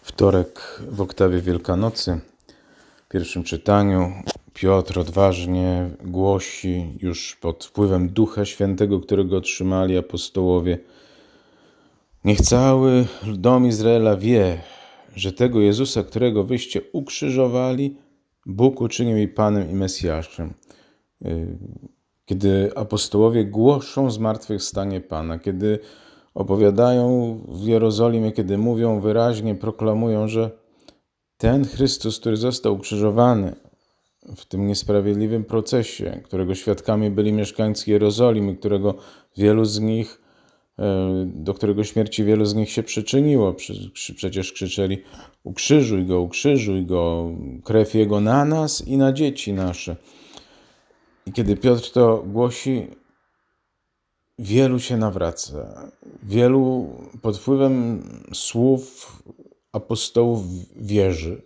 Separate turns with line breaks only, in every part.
Wtorek w oktawie Wielkanocy, w pierwszym czytaniu, Piotr odważnie głosi już pod wpływem Ducha Świętego, którego otrzymali apostołowie. Niech cały dom Izraela wie, że tego Jezusa, którego wyście ukrzyżowali, Bóg uczynił i Panem i Mesjaszem. Kiedy apostołowie głoszą zmartwychwstanie Pana, kiedy opowiadają w Jerozolimie, kiedy mówią wyraźnie, proklamują, że ten Chrystus, który został ukrzyżowany w tym niesprawiedliwym procesie, którego świadkami byli mieszkańcy Jerozolimy, do którego śmierci wielu z nich się przyczyniło. Przecież krzyczeli: ukrzyżuj go, krew Jego na nas i na dzieci nasze. I kiedy Piotr to głosi, wielu się nawraca. Wielu pod wpływem słów apostołów wierzy,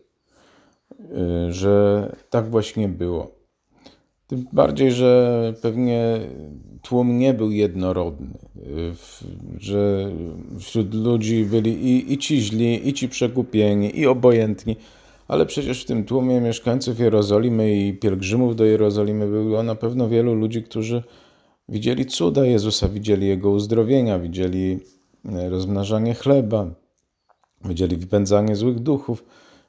że tak właśnie było. Tym bardziej, że pewnie tłum nie był jednorodny, że wśród ludzi byli i ci źli, i ci przekupieni, i obojętni, ale przecież w tym tłumie mieszkańców Jerozolimy i pielgrzymów do Jerozolimy było na pewno wielu ludzi, którzy widzieli cuda Jezusa, widzieli Jego uzdrowienia, widzieli rozmnażanie chleba, widzieli wypędzanie złych duchów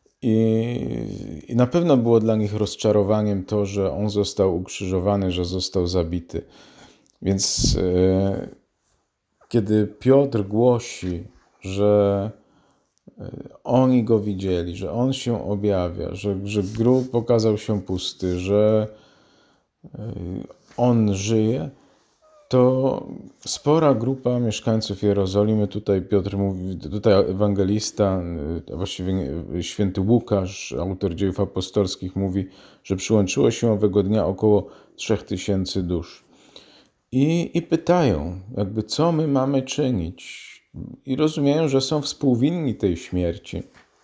i na pewno było dla nich rozczarowaniem to, że On został ukrzyżowany, że został zabity. Więc kiedy Piotr głosi, że oni Go widzieli, że On się objawia, że grób okazał się pusty, że On żyje, to spora grupa mieszkańców Jerozolimy, tutaj Piotr mówi, tutaj ewangelista, a właściwie święty Łukasz, autor Dziejów Apostolskich, mówi, że przyłączyło się owego dnia około 3000 dusz. I pytają, co my mamy czynić? I rozumieją, że są współwinni tej śmierci.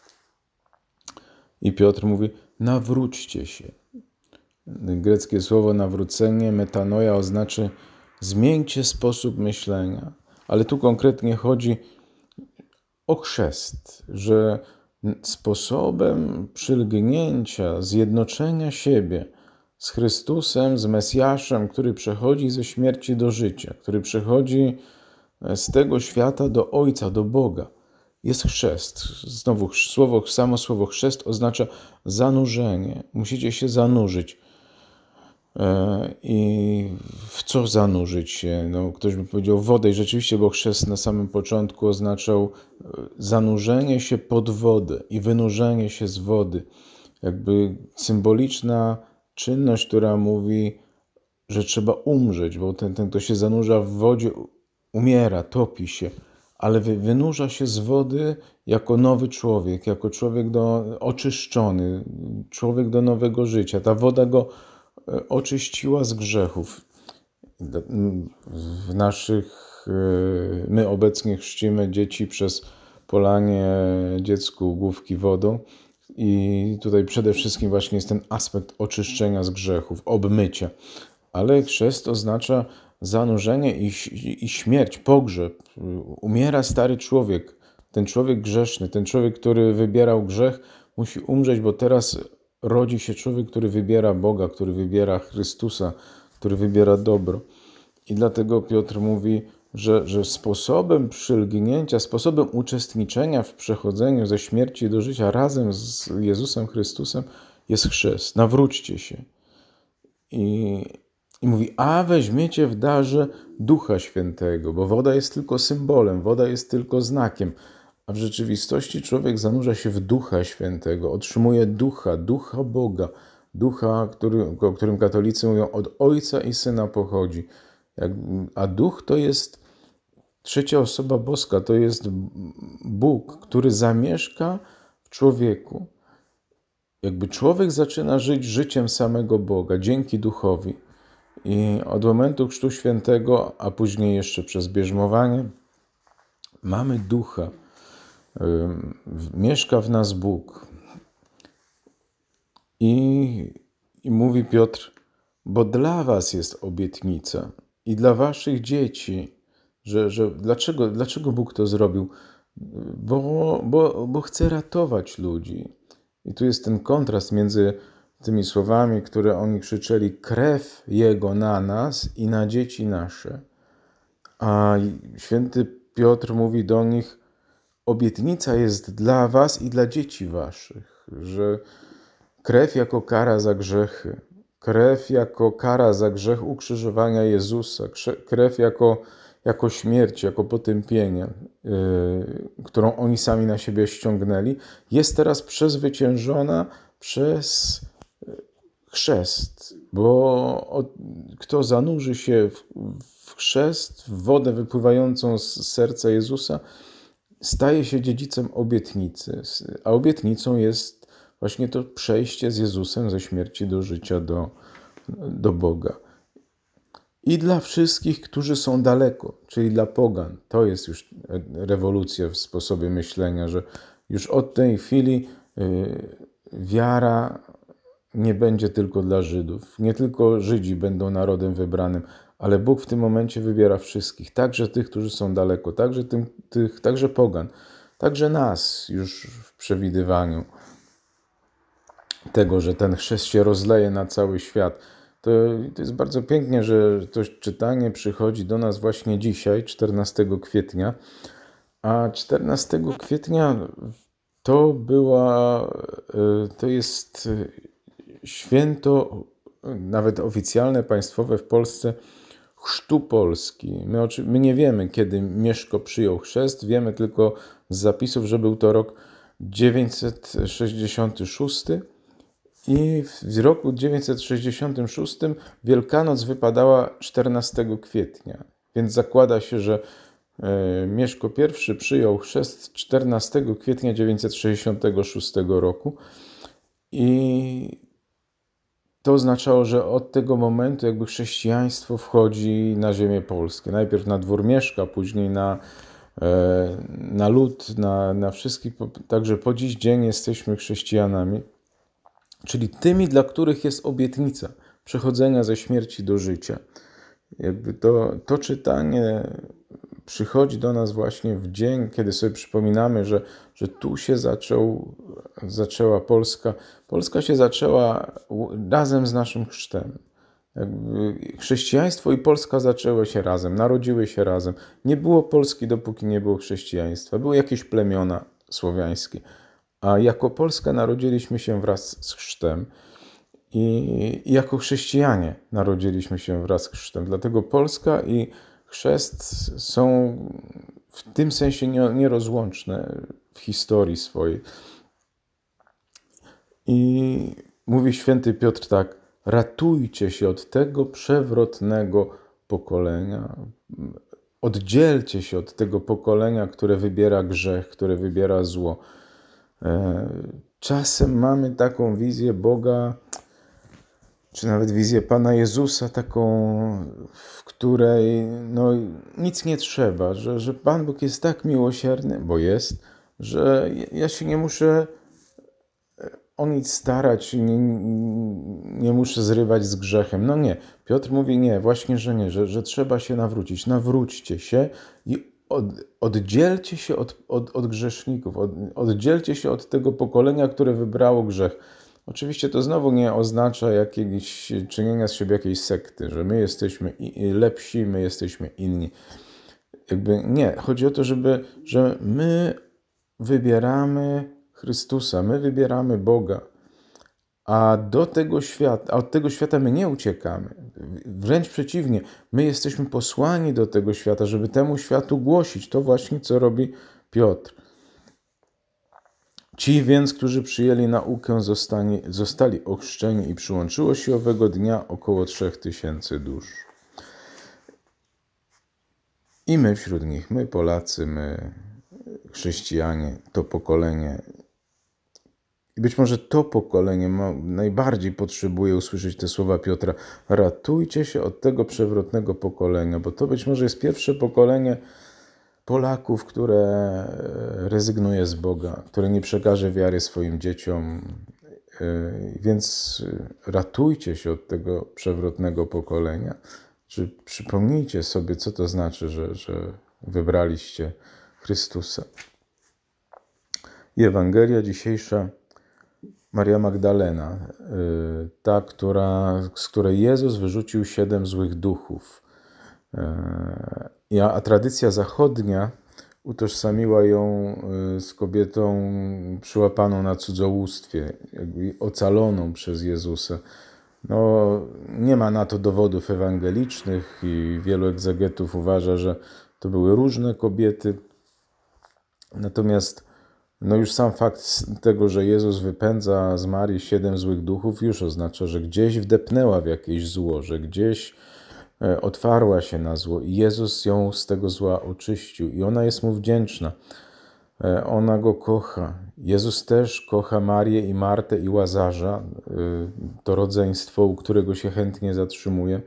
I Piotr mówi: nawróćcie się. Greckie słowo nawrócenie, metanoia, oznacza zmieńcie sposób myślenia. Ale tu konkretnie chodzi o chrzest, że sposobem przylgnięcia, zjednoczenia siebie z Chrystusem, z Mesjaszem, który przechodzi ze śmierci do życia, który przechodzi z tego świata do Ojca, do Boga, jest chrzest. Znowu samo słowo chrzest oznacza zanurzenie. Musicie się zanurzyć. I w co zanurzyć się? Ktoś by powiedział wodę i rzeczywiście, bo chrzest na samym początku oznaczał zanurzenie się pod wodę i wynurzenie się z wody. Symboliczna czynność, która mówi, że trzeba umrzeć, bo ten, kto się zanurza w wodzie, umiera, topi się, ale wynurza się z wody jako nowy człowiek, jako człowiek oczyszczony, człowiek do nowego życia. Ta woda go oczyściła z grzechów. My obecnie chrzcimy dzieci przez polanie dziecku główki wodą i tutaj przede wszystkim właśnie jest ten aspekt oczyszczenia z grzechów, obmycia. Ale chrzest oznacza zanurzenie i śmierć, pogrzeb. Umiera stary człowiek, ten człowiek grzeszny, ten człowiek, który wybierał grzech, musi umrzeć, bo teraz rodzi się człowiek, który wybiera Boga, który wybiera Chrystusa, który wybiera dobro. I dlatego Piotr mówi, że sposobem przylgnięcia, sposobem uczestniczenia w przechodzeniu ze śmierci do życia razem z Jezusem Chrystusem jest chrzest. Nawróćcie się. I mówi: a weźmiecie w darze Ducha Świętego, bo woda jest tylko symbolem, woda jest tylko znakiem, a w rzeczywistości człowiek zanurza się w Ducha Świętego, otrzymuje Ducha Boga, Ducha, o którym katolicy mówią, od Ojca i Syna pochodzi. A Duch to jest trzecia osoba boska, to jest Bóg, który zamieszka w człowieku. Człowiek zaczyna żyć życiem samego Boga, dzięki Duchowi. I od momentu Chrztu Świętego, a później jeszcze przez bierzmowanie, mamy Ducha. Mieszka w nas Bóg. I mówi Piotr: bo dla was jest obietnica i dla waszych dzieci. Dlaczego Bóg to zrobił? bo chce ratować ludzi. I tu jest ten kontrast między tymi słowami, które oni krzyczeli: krew Jego na nas i na dzieci nasze. A święty Piotr mówi do nich: obietnica jest dla was i dla dzieci waszych, że krew jako kara za grzechy, krew jako kara za grzech ukrzyżowania Jezusa, krew jako śmierć, jako potępienie, którą oni sami na siebie ściągnęli, jest teraz przezwyciężona przez chrzest, bo kto zanurzy się w chrzest, w wodę wypływającą z serca Jezusa, staje się dziedzicem obietnicy, a obietnicą jest właśnie to przejście z Jezusem ze śmierci do życia, do Boga. I dla wszystkich, którzy są daleko, czyli dla pogan. To jest już rewolucja w sposobie myślenia, że już od tej chwili wiara nie będzie tylko dla Żydów. Nie tylko Żydzi będą narodem wybranym, ale Bóg w tym momencie wybiera wszystkich, także tych, którzy są daleko, także pogan, także nas już w przewidywaniu tego, że ten chrzest się rozleje na cały świat. To jest bardzo pięknie, że to czytanie przychodzi do nas właśnie dzisiaj, 14 kwietnia, a 14 kwietnia to jest święto, nawet oficjalne, państwowe w Polsce, chrztu Polski. My nie wiemy, kiedy Mieszko przyjął chrzest, wiemy tylko z zapisów, że był to rok 966 i w roku 966 Wielkanoc wypadała 14 kwietnia, więc zakłada się, że Mieszko I przyjął chrzest 14 kwietnia 966 roku i to oznaczało, że od tego momentu jakby chrześcijaństwo wchodzi na ziemię polskie. Najpierw na dwór Mieszka, później na lud, na wszystkich. Także po dziś dzień jesteśmy chrześcijanami, czyli tymi, dla których jest obietnica przechodzenia ze śmierci do życia. Jakby to czytanie przychodzi do nas właśnie w dzień, kiedy sobie przypominamy, że tu się zaczęła Polska. Polska się zaczęła razem z naszym chrztem. Jakby chrześcijaństwo i Polska zaczęły się razem, narodziły się razem. Nie było Polski, dopóki nie było chrześcijaństwa. Były jakieś plemiona słowiańskie. A jako Polska narodziliśmy się wraz z chrztem. I jako chrześcijanie narodziliśmy się wraz z chrztem. Dlatego Polska i chrzest są w tym sensie nierozłączne w historii swojej. I mówi święty Piotr tak: ratujcie się od tego przewrotnego pokolenia. Oddzielcie się od tego pokolenia, które wybiera grzech, które wybiera zło. Czasem mamy taką wizję Boga, czy nawet wizję Pana Jezusa, taką, w której nic nie trzeba, że Pan Bóg jest tak miłosierny, bo jest, że ja się nie muszę o nic starać, nie muszę zrywać z grzechem. No nie, Piotr mówi nie, właśnie, że nie, że trzeba się nawrócić. Nawróćcie się i oddzielcie się od grzeszników, oddzielcie się od tego pokolenia, które wybrało grzech. Oczywiście to znowu nie oznacza jakiegoś czynienia z siebie jakiejś sekty, że my jesteśmy lepsi, my jesteśmy inni. Jakby nie, chodzi o to, że my wybieramy Chrystusa, my wybieramy Boga, a od tego świata my nie uciekamy. Wręcz przeciwnie, my jesteśmy posłani do tego świata, żeby temu światu głosić. To właśnie, co robi Piotr. Ci więc, którzy przyjęli naukę, zostali ochrzczeni i przyłączyło się owego dnia około 3000 dusz. I my wśród nich, my Polacy, my chrześcijanie, to pokolenie. I być może to pokolenie najbardziej potrzebuje usłyszeć te słowa Piotra: ratujcie się od tego przewrotnego pokolenia, bo to być może jest pierwsze pokolenie Polaków, które rezygnuje z Boga, które nie przekaże wiary swoim dzieciom. Więc ratujcie się od tego przewrotnego pokolenia. Czy przypomnijcie sobie, co to znaczy, że wybraliście Chrystusa. I Ewangelia dzisiejsza, Maria Magdalena, ta, z której Jezus wyrzucił 7 złych duchów. A tradycja zachodnia utożsamiła ją z kobietą przyłapaną na cudzołóstwie, jakby ocaloną przez Jezusa. Nie ma na to dowodów ewangelicznych i wielu egzegetów uważa, że to były różne kobiety. Natomiast już sam fakt tego, że Jezus wypędza z Marii 7 złych duchów, już oznacza, że gdzieś wdepnęła w jakieś zło, że gdzieś otwarła się na zło i Jezus ją z tego zła oczyścił i ona jest mu wdzięczna. Ona go kocha. Jezus też kocha Marię i Martę i Łazarza, to rodzeństwo, u którego się chętnie zatrzymuje.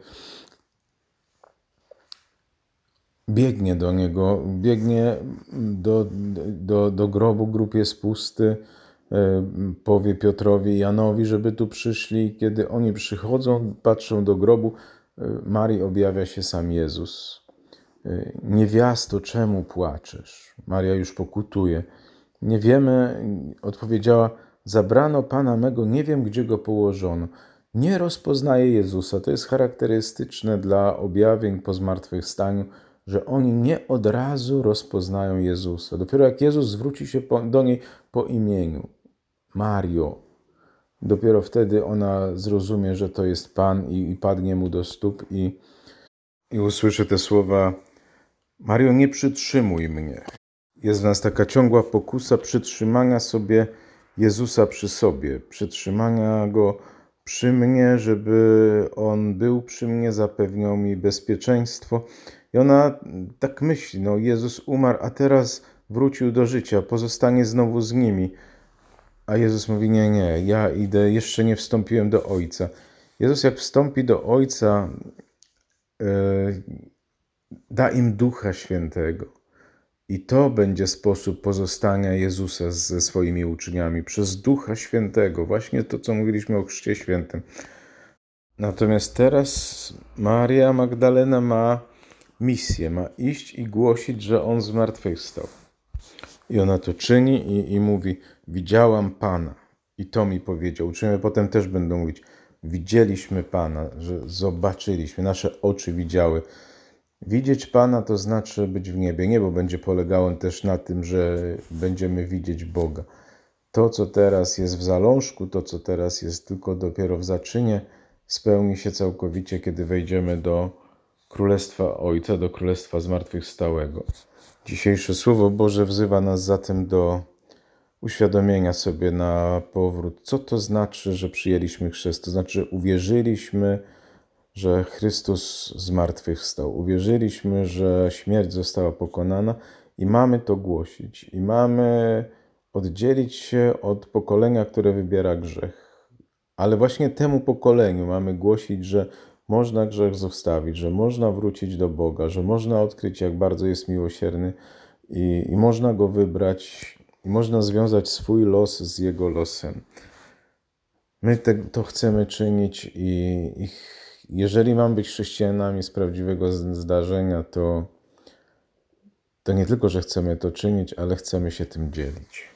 Biegnie do niego, biegnie do grobu, grób jest pusty, powie Piotrowi i Janowi, żeby tu przyszli. Kiedy oni przychodzą, patrzą do grobu, Marii objawia się sam Jezus. Niewiasto, czemu płaczesz? Maria już pokutuje. Nie wiemy, odpowiedziała, zabrano Pana mego, nie wiem, gdzie go położono. Nie rozpoznaje Jezusa. To jest charakterystyczne dla objawień po zmartwychwstaniu, że oni nie od razu rozpoznają Jezusa. Dopiero jak Jezus zwróci się do niej po imieniu, Mario, dopiero wtedy ona zrozumie, że to jest Pan i padnie mu do stóp i usłyszy te słowa: Mario, nie przytrzymuj mnie. Jest w nas taka ciągła pokusa przytrzymania sobie Jezusa przy sobie, przytrzymania Go przy mnie, żeby On był przy mnie, zapewniał mi bezpieczeństwo. I ona tak myśli, Jezus umarł, a teraz wrócił do życia, pozostanie znowu z nimi. A Jezus mówi, nie, ja idę, jeszcze nie wstąpiłem do Ojca. Jezus jak wstąpi do Ojca, da im Ducha Świętego. I to będzie sposób pozostania Jezusa ze swoimi uczniami, przez Ducha Świętego. Właśnie to, co mówiliśmy o Chrzcie Świętym. Natomiast teraz Maria Magdalena ma misję, ma iść i głosić, że On zmartwychwstał. I ona to czyni i mówi, widziałam Pana. I to mi powiedział. Uczniowie potem też będą mówić, widzieliśmy Pana, że zobaczyliśmy, nasze oczy widziały. Widzieć Pana to znaczy być w niebie. Niebo będzie polegało też na tym, że będziemy widzieć Boga. To, co teraz jest w zalążku, to, co teraz jest tylko dopiero w zaczynie, spełni się całkowicie, kiedy wejdziemy do Królestwa Ojca, do Królestwa Zmartwychwstałego. Dzisiejsze Słowo Boże wzywa nas zatem do uświadomienia sobie na powrót, co to znaczy, że przyjęliśmy chrzest. To znaczy, że uwierzyliśmy, że Chrystus zmartwychwstał. Uwierzyliśmy, że śmierć została pokonana i mamy to głosić. I mamy oddzielić się od pokolenia, które wybiera grzech. Ale właśnie temu pokoleniu mamy głosić, że można grzech zostawić, że można wrócić do Boga, że można odkryć, jak bardzo jest miłosierny i można Go wybrać i można związać swój los z Jego losem. My to chcemy czynić i jeżeli mamy być chrześcijanami z prawdziwego zdarzenia, to nie tylko, że chcemy to czynić, ale chcemy się tym dzielić.